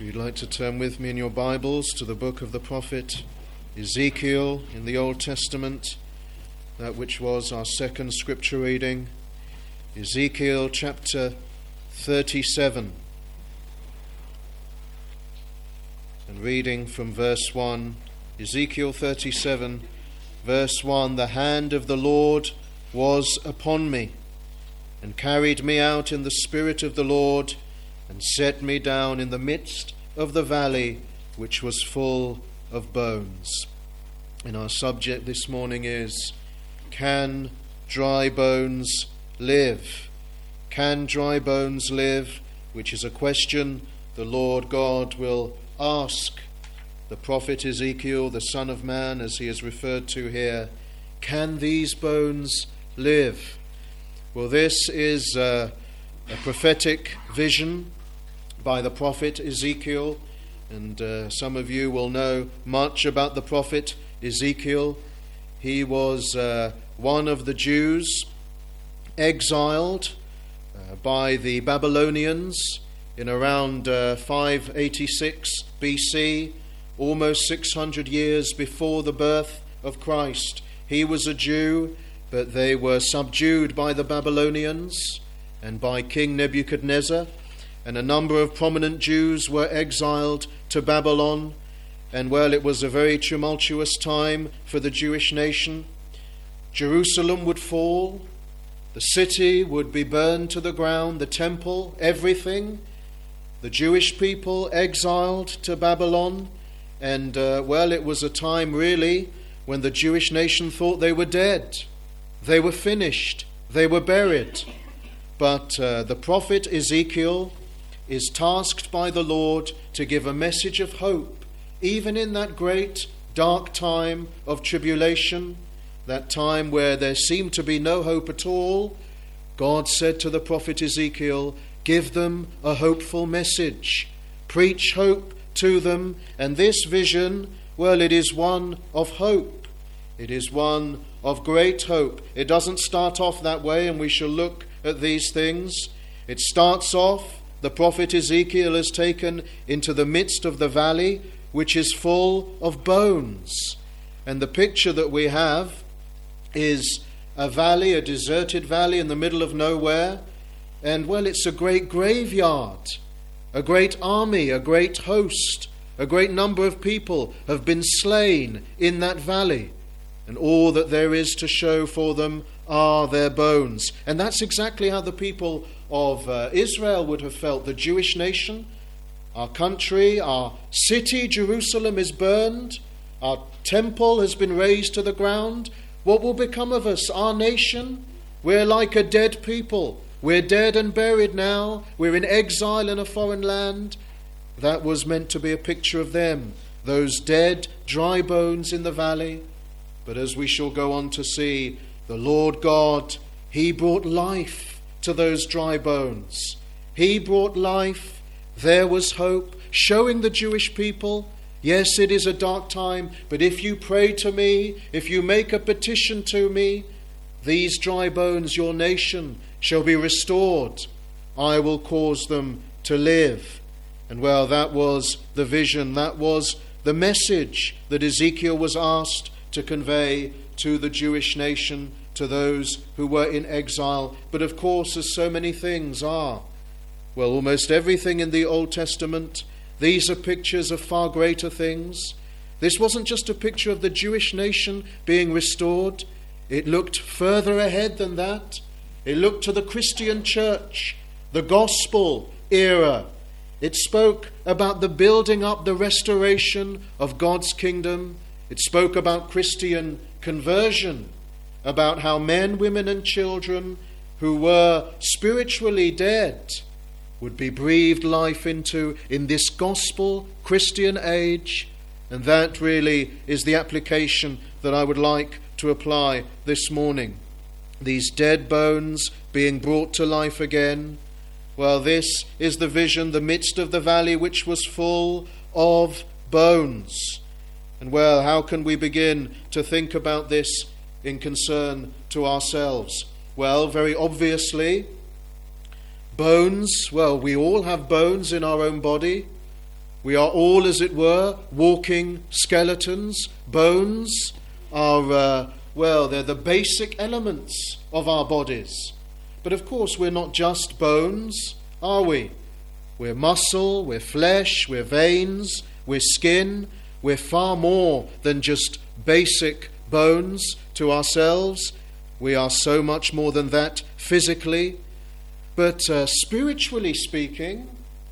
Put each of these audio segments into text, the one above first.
you'd like to turn with me in your Bibles to the book of the prophet Ezekiel in the Old Testament, that which was our second scripture reading, Ezekiel chapter 37, and reading from verse 1, Ezekiel 37, verse 1, "The hand of the Lord was upon me, and carried me out in the spirit of the Lord, and set me down in the midst of the valley which was full of bones." And our subject this morning is, can dry bones live? Can dry bones live? Which is a question the Lord God will ask the prophet Ezekiel, the Son of Man, as he is referred to here. Can these bones live? Well, this is a prophetic vision by the prophet Ezekiel, and some of you will know much about the prophet Ezekiel. He was one of the Jews exiled by the Babylonians in around 586 BC, almost 600 years before the birth of Christ. He was a Jew, but they were subdued by the Babylonians and by King Nebuchadnezzar, and a number of prominent Jews were exiled to Babylon. And well, it was a very tumultuous time for the Jewish nation. Jerusalem would fall, the city would be burned to the ground, the temple, everything. The Jewish people exiled to Babylon, and well, it was a time really when the Jewish nation thought they were dead. They were finished. They were buried. But the prophet Ezekiel is tasked by the Lord to give a message of hope, even in that great dark time of tribulation, that time where there seemed to be no hope at all. God said to the prophet Ezekiel, give them a hopeful message. Preach hope to them. And this vision, well, it is one of hope. It is one of great hope. It doesn't start off that way, and we shall look at these things. It starts off, the prophet Ezekiel is taken into the midst of the valley, which is full of bones. And the picture that we have is a valley, a deserted valley in the middle of nowhere. And well, it's a great graveyard, a great army, a great host, a great number of people have been slain in that valley. And all that there is to show for them are their bones. And that's exactly how the people of Israel would have felt. The Jewish nation, our country, our city, Jerusalem, is burned. Our temple has been razed to the ground. What will become of us, our nation? We're like a dead people. We're dead and buried now. We're in exile in a foreign land. That was meant to be a picture of them, those dead, dry bones in the valley. But as we shall go on to see, the Lord God, He brought life to those dry bones. He brought life. There was hope, showing the Jewish people, yes, it is a dark time, but if you pray to me, if you make a petition to me, these dry bones, your nation, shall be restored. I will cause them to live. And well, that was the vision, that was the message that Ezekiel was asked to convey to the Jewish nation, to those who were in exile. But of course, as so many things are, well, almost everything in the Old Testament, these are pictures of far greater things. This wasn't just a picture of the Jewish nation being restored. It looked further ahead than that. It looked to the Christian church, the gospel era. It spoke about the building up, the restoration of God's kingdom. It spoke about Christian conversion, about how men, women and children who were spiritually dead would be breathed life into in this gospel Christian age. And that really is the application that I would like to apply this morning. These dead bones being brought to life again. Well, this is the vision, the midst of the valley which was full of bones. And well, how can we begin to think about this in concern to ourselves? Well, very obviously, bones. Well, we all have bones in our own body. We are all, as it were, walking skeletons. Bones are, they're the basic elements of our bodies. But of course, we're not just bones, are we? We're muscle, we're flesh, we're veins, we're skin. We're far more than just basic bones to ourselves. We are so much more than that physically. But spiritually speaking,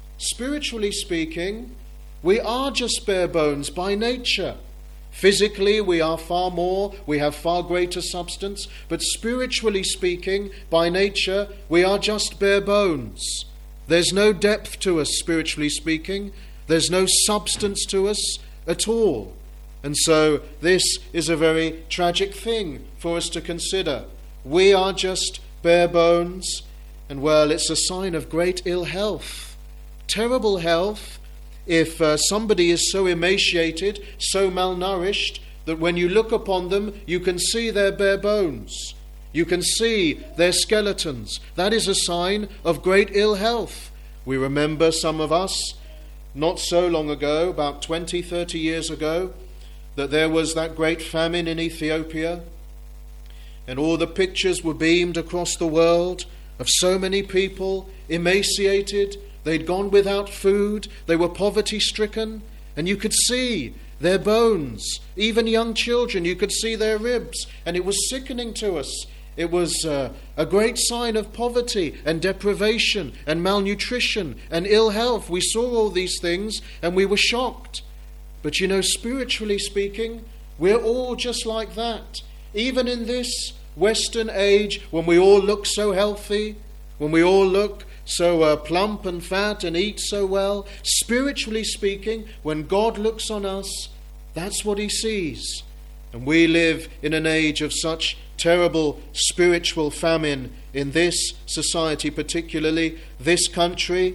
we are just bare bones by nature. Physically, we are far more, we have far greater substance, but spiritually speaking, by nature, we are just bare bones. There's no depth to us, spiritually speaking. There's no substance to us at all. And so this is a very tragic thing for us to consider. We are just bare bones, and it's a sign of great ill health, terrible health, if somebody is so emaciated, so malnourished, that when you look upon them, you can see their bare bones. You can see their skeletons. That is a sign of great ill health. We remember, some of us, not so long ago, about 20, 30 years ago, that there was that great famine in Ethiopia, and all the pictures were beamed across the world of so many people emaciated. They'd gone without food, they were poverty-stricken, and you could see their bones. Even young children, you could see their ribs, and it was sickening to us. It was a great sign of poverty and deprivation and malnutrition and ill health. We saw all these things and we were shocked. But spiritually speaking, we're all just like that. Even in this Western age, when we all look so healthy, when we all look so plump and fat and eat so well, spiritually speaking, when God looks on us, that's what he sees. And we live in an age of such terrible spiritual famine in this society, particularly this country.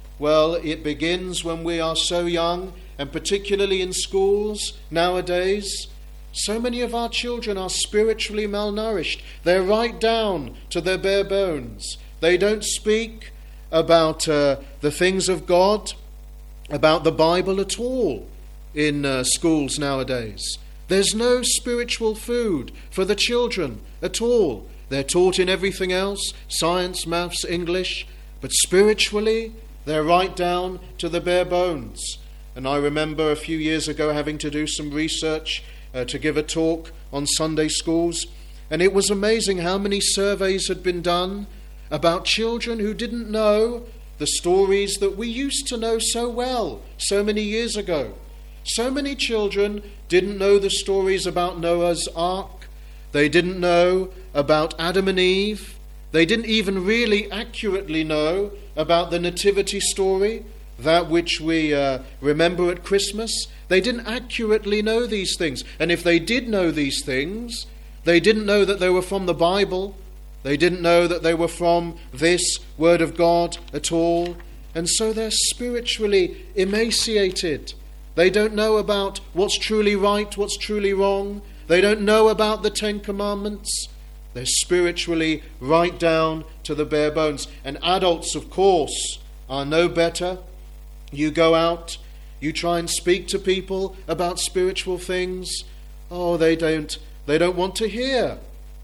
It begins when we are so young, and particularly in schools nowadays. So many of our children are spiritually malnourished. They're right down to their bare bones. They don't speak about the things of God, about the Bible at all in schools nowadays. There's no spiritual food for the children at all. They're taught in everything else, science, maths, English, but spiritually they're right down to the bare bones. And I remember a few years ago having to do some research to give a talk on Sunday schools, and it was amazing how many surveys had been done about children who didn't know the stories that we used to know so well so many years ago. So many children didn't know the stories about Noah's Ark. They didn't know about Adam and Eve. They didn't even really accurately know about the nativity story, that which we remember at Christmas. They didn't accurately know these things. And if they did know these things, they didn't know that they were from the Bible. They didn't know that they were from this Word of God at all. And so they're spiritually emaciated. They don't know about what's truly right, what's truly wrong. They don't know about the Ten Commandments. They're spiritually right down to the bare bones. And adults, of course, are no better. You go out, you try and speak to people about spiritual things. Oh, they don't want to hear.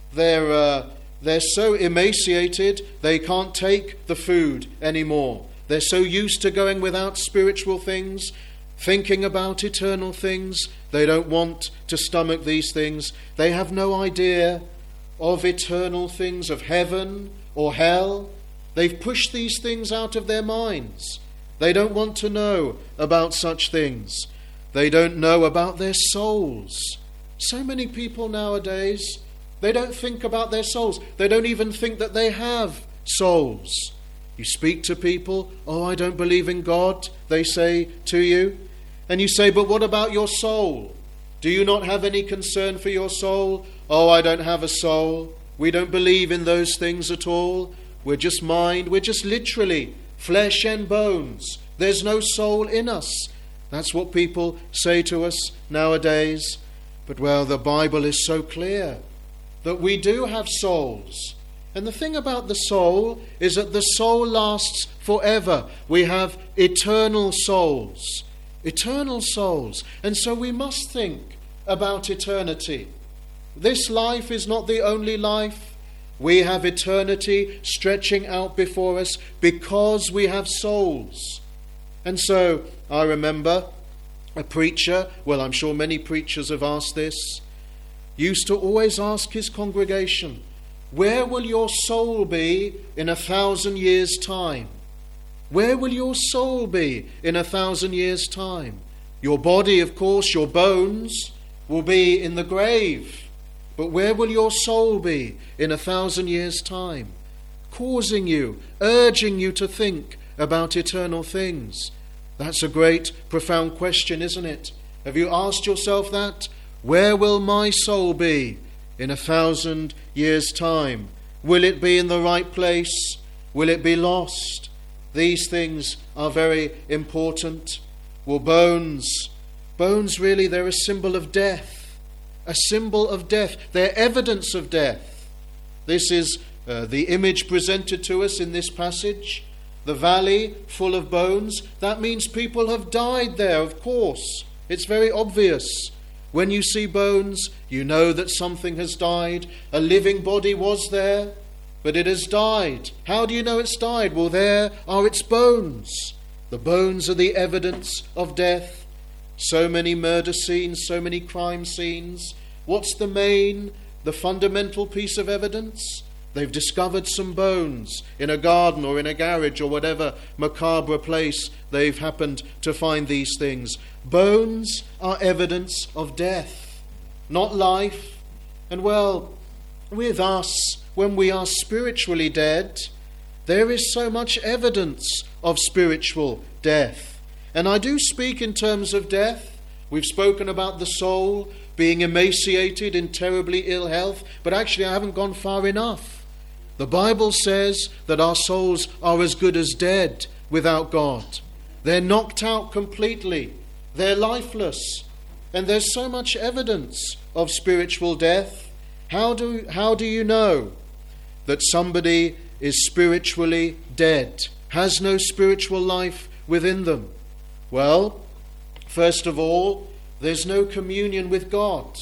They're so emaciated, they can't take the food anymore. They're so used to going without spiritual things, thinking about eternal things. They don't want to stomach these things. They have no idea of eternal things, of heaven or hell. They've pushed these things out of their minds. They don't want to know about such things. They don't know about their souls. So many people nowadays, they don't think about their souls. They don't even think that they have souls. You speak to people, "Oh, I don't believe in God," they say to you. And you say, "But what about your soul? Do you not have any concern for your soul?" "Oh, I don't have a soul. We don't believe in those things at all. We're just mind. We're just literally flesh and bones. There's no soul in us." That's what people say to us nowadays. But the Bible is so clear that we do have souls. And the thing about the soul is that the soul lasts forever. We have eternal souls. eternal souls. And so we must think about eternity. This life is not the only life. We have eternity stretching out before us because we have souls. And so I remember a preacher, well, I'm sure many preachers have asked this, used to always ask his congregation, where will your soul be in 1,000 years' time? Where will your soul be in 1,000 years' time? Your body, of course, your bones will be in the grave. But where will your soul be in 1,000 years' time? Causing you, urging you to think about eternal things. That's a great, profound question, isn't it? Have you asked yourself that? Where will my soul be in 1,000 years' time? Will it be in the right place? Will it be lost? These things are very important. Well, bones really, they're a symbol of death. A symbol of death. They're evidence of death. This is the image presented to us in this passage. The valley full of bones. That means people have died there, of course. It's very obvious. When you see bones, you know that something has died. A living body was there, but it has died. How do you know it's died? Well, there are its bones. The bones are the evidence of death. So many murder scenes, so many crime scenes. What's the fundamental piece of evidence? They've discovered some bones in a garden or in a garage or whatever macabre place they've happened to find these things. Bones are evidence of death, not life. And well, with us, when we are spiritually dead, there is so much evidence of spiritual death. And I do speak in terms of death. We've spoken about the soul being emaciated in terribly ill health, but actually I haven't gone far enough. The Bible says that our souls are as good as dead without God. They're knocked out completely. They're lifeless. And there's so much evidence of spiritual death. How do you know that somebody is spiritually dead, has no spiritual life within them? Well, first of all, there's no communion with God.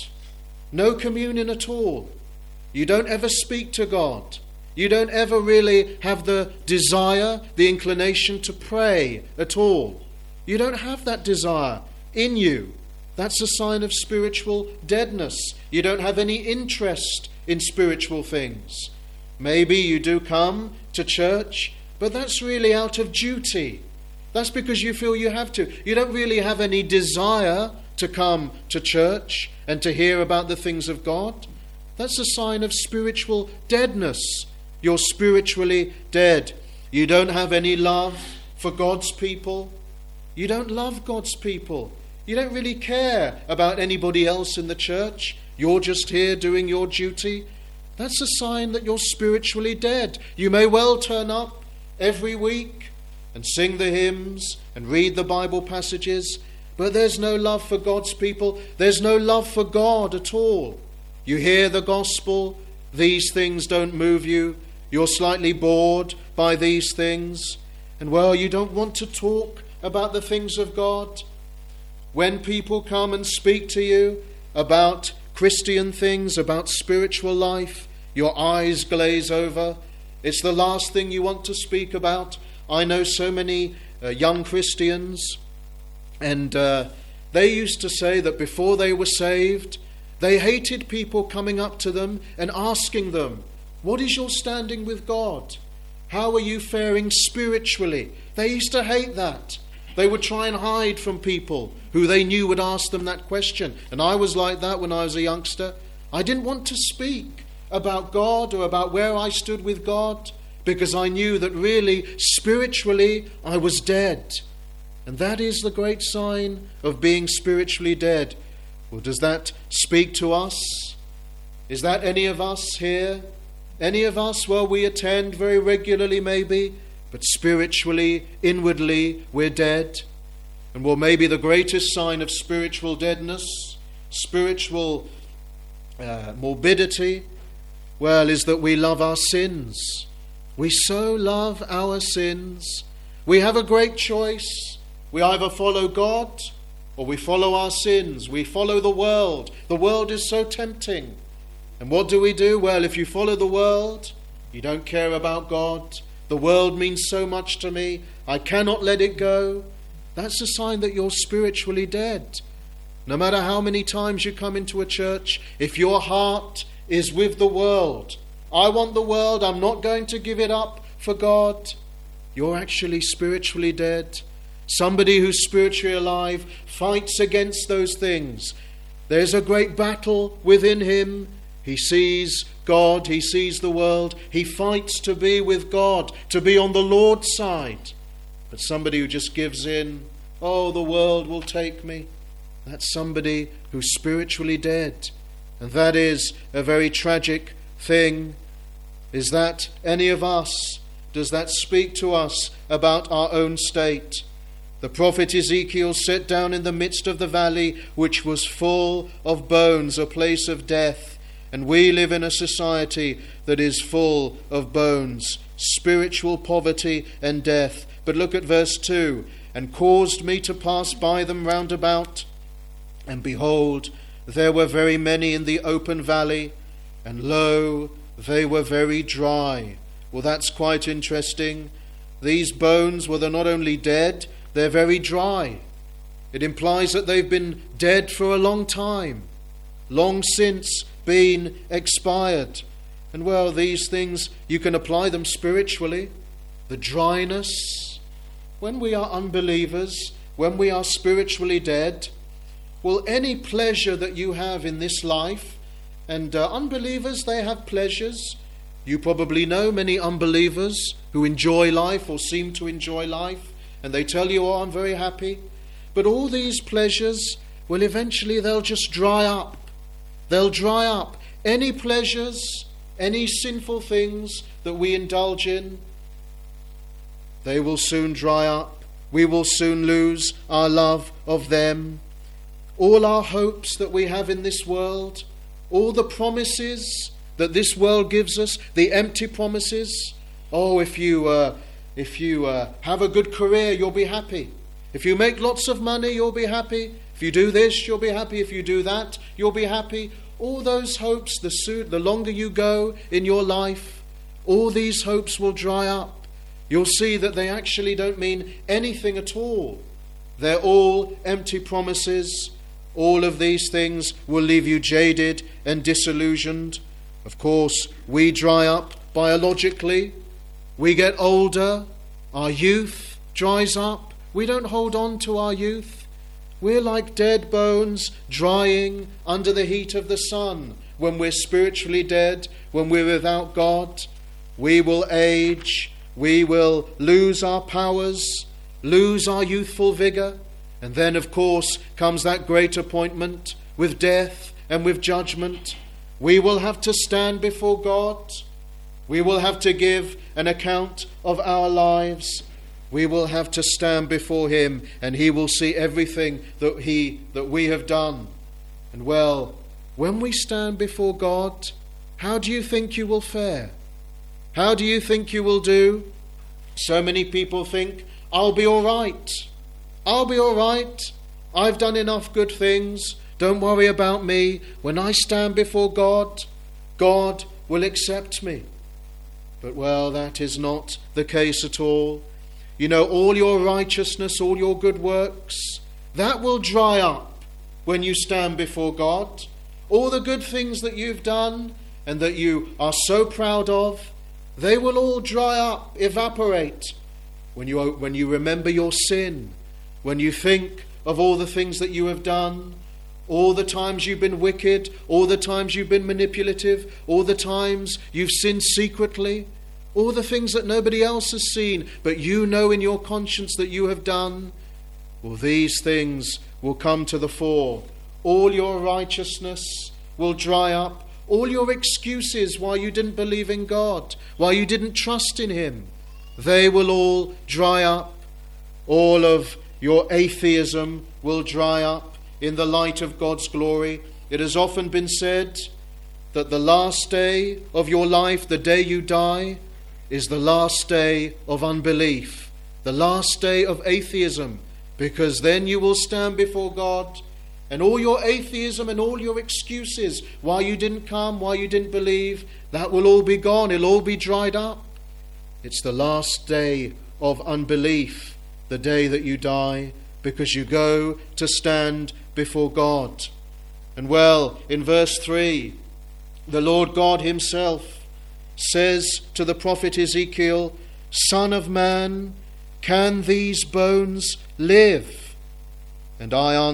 No communion at all. You don't ever speak to God. You don't ever really have the desire, the inclination to pray at all. You don't have that desire in you. That's a sign of spiritual deadness. You don't have any interest in spiritual things. Maybe you do come to church, but that's really out of duty. That's because you feel you have to. You don't really have any desire to come to church and to hear about the things of God. That's a sign of spiritual deadness. You're spiritually dead. You don't have any love for God's people. You don't love God's people. You don't really care about anybody else in the church. You're just here doing your duty. That's a sign that you're spiritually dead. You may well turn up every week and sing the hymns and read the Bible passages, but there's no love for God's people. There's no love for God at all. You hear the gospel, these things don't move you. You're slightly bored by these things, and well, you don't want to talk about the things of God. When people come and speak to you about Christian things, about spiritual life, your eyes glaze over. It's the last thing you want to speak about. I know so many young Christians, and they used to say that before they were saved, they hated people coming up to them and asking them, what is your standing with God? How are you faring spiritually? They used to hate that. They would try and hide from people who they knew would ask them that question. And I was like that when I was a youngster. I didn't want to speak about God or about where I stood with God, because I knew that really, spiritually, I was dead. And that is the great sign of being spiritually dead. Well, does that speak to us? Is that any of us here? Any of us? Well, we attend very regularly maybe, but spiritually, inwardly, we're dead. And well, maybe the greatest sign of spiritual deadness, spiritual morbidity, well, is that we love our sins. We so love our sins. We have a great choice. We either follow God or we follow our sins. We follow the world. The world is so tempting. And what do? Well, if you follow the world, you don't care about God. The world means so much to me. I cannot let it go. That's a sign that you're spiritually dead. No matter how many times you come into a church, if your heart is with the world, I want the world, I'm not going to give it up for God, you're actually spiritually dead. Somebody who's spiritually alive fights against those things. There's a great battle within him. He sees God, he sees the world. He fights to be with God, to be on the Lord's side. But somebody who just gives in, oh, the world will take me, that's somebody who's spiritually dead. And that is a very tragic thing. Is that any of us? Does that speak to us about our own state? The prophet Ezekiel sat down in the midst of the valley, which was full of bones, a place of death. And we live in a society that is full of bones, spiritual poverty and death. But look at verse 2. And caused me to pass by them round about. And behold, there were very many in the open valley. And lo, they were very dry. Well, that's quite interesting. These bones were not only dead, they're very dry. It implies that they've been dead for a long time, long since been expired. And well, these things, you can apply them spiritually. The dryness, when we are unbelievers, when we are spiritually dead, well, any pleasure that you have in this life, and unbelievers, they have pleasures. You probably know many unbelievers who enjoy life or seem to enjoy life, and they tell you, oh, I'm very happy. But all these pleasures, well, eventually they'll just dry up. They'll dry up. Any pleasures, any sinful things that we indulge in, they will soon dry up. We will soon lose our love of them. All our hopes that we have in this world, all the promises that this world gives us, the empty promises. Oh, if you have a good career, you'll be happy. If you make lots of money, you'll be happy. If you do this, you'll be happy. If you do that, you'll be happy. All those hopes, the longer you go in your life, all these hopes will dry up. You'll see that they actually don't mean anything at all. They're all empty promises. All of these things will leave you jaded and disillusioned. Of course, we dry up biologically. We get older. Our youth dries up. We don't hold on to our youth. We're like dead bones drying under the heat of the sun. When we're spiritually dead, when we're without God, we will age. We will lose our powers, lose our youthful vigour. And then, of course, comes that great appointment with death and with judgment. We will have to stand before God. We will have to give an account of our lives. We will have to stand before him, and he will see everything that we have done. And well, when we stand before God, how do you think you will fare? How do you think you will do? So many people think, I'll be all right. I'll be all right. I've done enough good things. Don't worry about me. When I stand before God, God will accept me. But well, that is not the case at all. You know, all your righteousness, all your good works, that will dry up when you stand before God. All the good things that you've done and that you are so proud of, they will all dry up, evaporate. When you remember your sin, when you think of all the things that you have done, all the times you've been wicked, all the times you've been manipulative, all the times you've sinned secretly, all the things that nobody else has seen, but you know in your conscience that you have done, well, these things will come to the fore. All your righteousness will dry up. All your excuses why you didn't believe in God, why you didn't trust in him, they will all dry up. All of your atheism will dry up in the light of God's glory. It has often been said that the last day of your life, the day you die, is the last day of unbelief, the last day of atheism. because then you will stand before God, and all your atheism and all your excuses, why you didn't come, why you didn't believe, that will all be gone. It'll all be dried up. It's the last day of unbelief, the day that you die, because you go to stand before God. And well, in verse 3, the Lord God himself says to the prophet Ezekiel, Son of man, can these bones live? And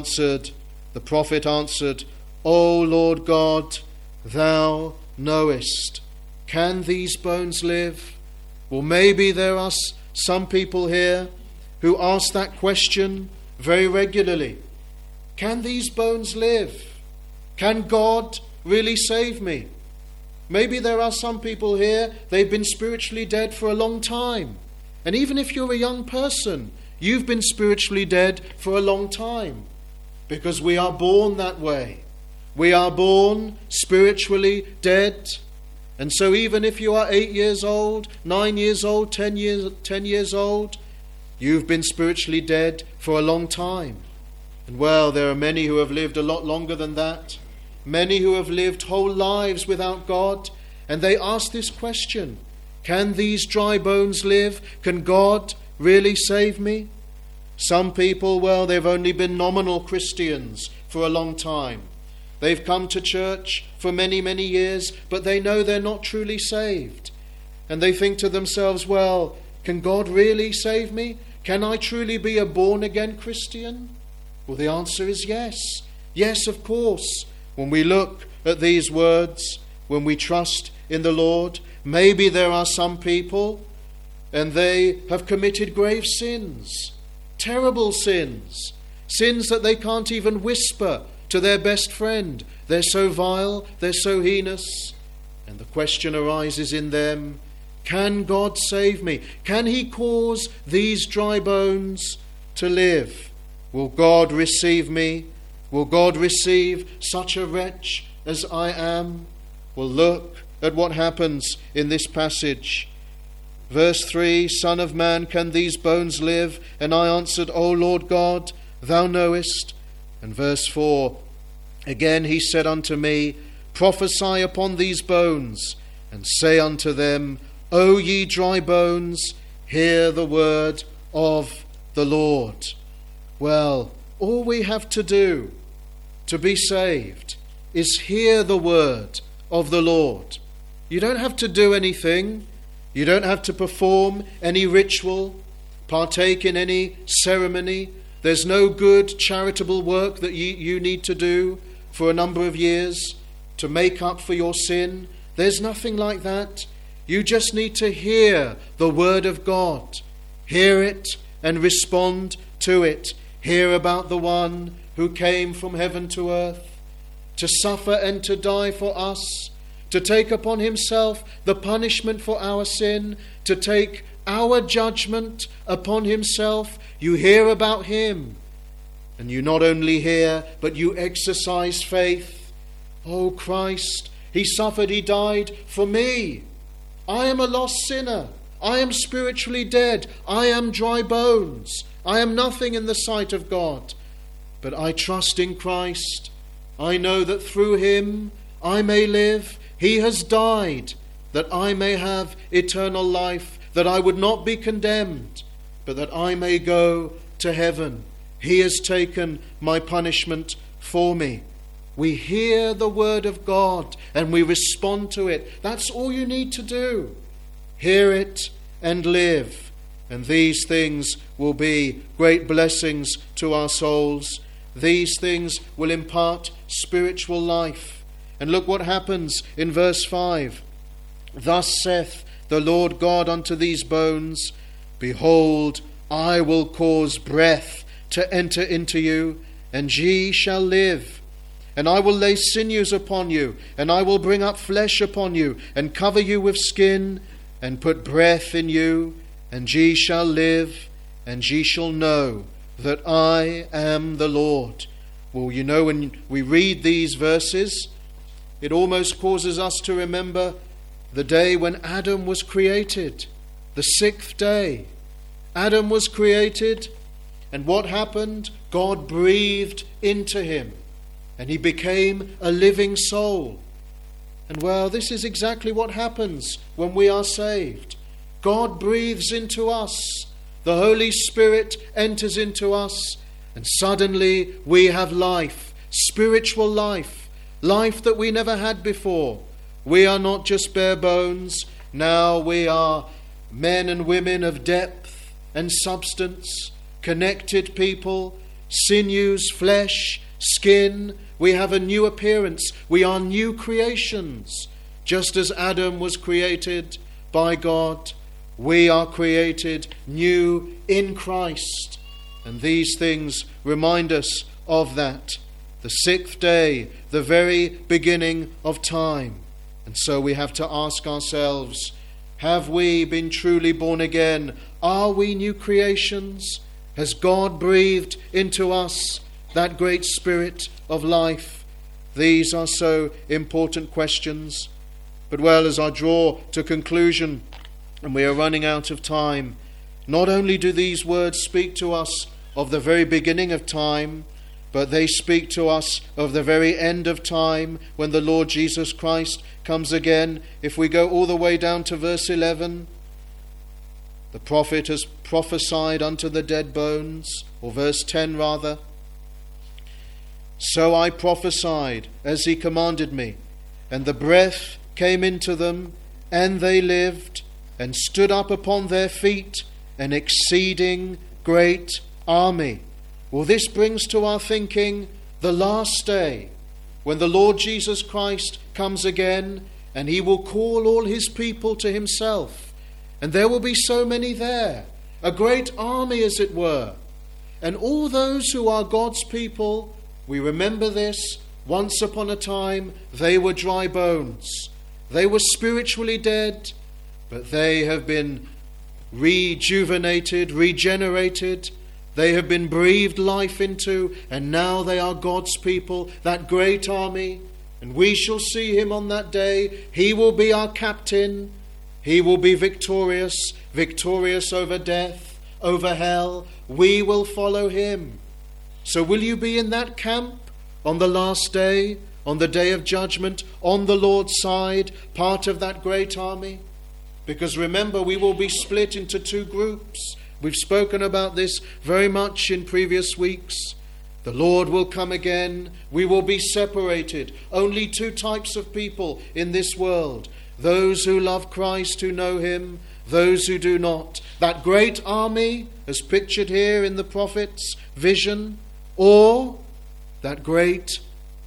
the prophet answered, O Lord God, thou knowest. Can these bones live? Well, maybe there are some people here who ask that question very regularly. Can these bones live? Can God really save me? Maybe there are some people here, they've been spiritually dead for a long time. And even if you're a young person, you've been spiritually dead for a long time. Because we are born that way. We are born spiritually dead. And so even if you are 8 years old, 9 years old, 10 years old, you've been spiritually dead for a long time. And well, there are many who have lived a lot longer than that. Many who have lived whole lives without God. And they ask this question, can these dry bones live? Can God really save me? Some people, well, they've only been nominal Christians for a long time. They've come to church for many, many years, but they know they're not truly saved. And they think to themselves, well, can God really save me? Can I truly be a born-again Christian? Well, the answer is yes. Yes, of course. When we look at these words, when we trust in the Lord, maybe there are some people and they have committed grave sins, terrible sins, sins that they can't even whisper to their best friend. They're so vile, they're so heinous. And the question arises in them, can God save me? Can he cause these dry bones to live? Will God receive me? Will God receive such a wretch as I am? Well, look at what happens in this passage. Verse 3, Son of man, can these bones live? And I answered, O Lord God, thou knowest. And verse 4, again he said unto me, Prophesy upon these bones, and say unto them, O ye dry bones, hear the word of the Lord. Well, all we have to do to be saved is hear the word of the Lord. You don't have to do anything. You don't have to perform any ritual, partake in any ceremony. There's no good charitable work that you need to do for a number of years to make up for your sin. There's nothing like that. You just need to hear the word of God. Hear it and respond to it. Hear about the one who came from heaven to earth to suffer and to die for us, to take upon himself the punishment for our sin, to take our judgment upon himself. You hear about him, and you not only hear, but you exercise faith. Oh, Christ, he suffered, he died for me. I am a lost sinner. I am spiritually dead. I am dry bones. I am nothing in the sight of God. But I trust in Christ. I know that through him I may live. He has died that I may have eternal life, that I would not be condemned, but that I may go to heaven. He has taken my punishment for me. We hear the word of God and we respond to it. That's all you need to do. Hear it and live. And these things will be great blessings to our souls. These things will impart spiritual life. And look what happens in verse 5. Thus saith the Lord God unto these bones, Behold, I will cause breath to enter into you, and ye shall live. And I will lay sinews upon you, and I will bring up flesh upon you, and cover you with skin, and put breath in you, and ye shall live, and ye shall know that I am the Lord. Well, you know, when we read these verses, it almost causes us to remember the day when Adam was created, the 6th day. Adam was created, And what happened? God breathed into him, and he became a living soul. And well, this is exactly what happens when we are saved. God breathes into us. The Holy Spirit enters into us, and suddenly we have life, spiritual life, life that we never had before. We are not just bare bones. Now we are men and women of depth and substance, connected people, sinews, flesh, skin. We have a new appearance. We are new creations. Just as Adam was created by God, we are created new in Christ. And these things remind us of that. The sixth day, the very beginning of time. And so we have to ask ourselves, have we been truly born again? Are we new creations? Has God breathed into us that great spirit of life? These are so important questions. But well, as I draw to conclusion, and we are running out of time, not only do these words speak to us of the very beginning of time, but they speak to us of the very end of time when the Lord Jesus Christ comes again. If we go all the way down to verse 11, the prophet has prophesied unto the dead bones, or verse 10 rather. So I prophesied as he commanded me, and the breath came into them, and they lived, and stood up upon their feet, an exceeding great army. Well, this brings to our thinking the last day, when the Lord Jesus Christ comes again, and he will call all his people to himself. And there will be so many there, a great army as it were. And all those who are God's people, we remember this, once upon a time they were dry bones. They were spiritually dead, but they have been rejuvenated, regenerated. They have been breathed life into, and now they are God's people, that great army. And we shall see him on that day. He will be our captain. He will be victorious, victorious over death, over hell. We will follow him. So will you be in that camp on the last day, on the day of judgment, on the Lord's side, part of that great army? Because remember, we will be split into two groups. We've spoken about this very much in previous weeks. The Lord will come again. We will be separated. Only two types of people in this world. Those who love Christ, who know him, those who do not. That great army, as pictured here in the prophet's vision, or that great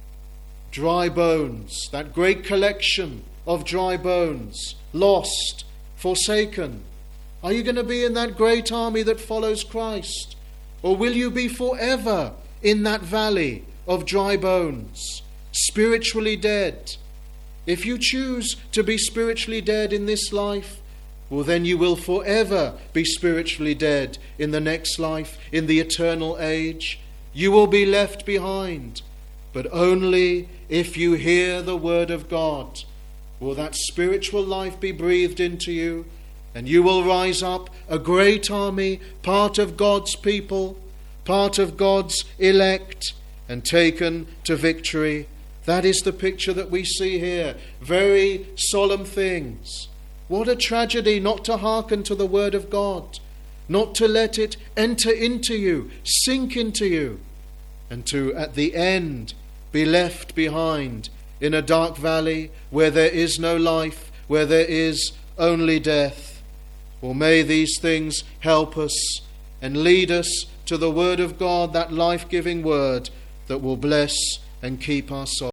dry bones, that great collection of dry bones, lost, forsaken. Are you going to be in that great army that follows Christ? Or will you be forever in that valley of dry bones, spiritually dead? If you choose to be spiritually dead in this life, well, then you will forever be spiritually dead in the next life, in the eternal age. You will be left behind. But only if you hear the word of God will that spiritual life be breathed into you, and you will rise up a great army, part of God's people, part of God's elect, and taken to victory. That is the picture that we see here. Very solemn things. What a tragedy not to hearken to the word of God, not to let it enter into you, sink into you, and to, at the end, be left behind in a dark valley where there is no life, where there is only death. Well, may these things help us and lead us to the word of God, that life-giving word that will bless and keep our soul.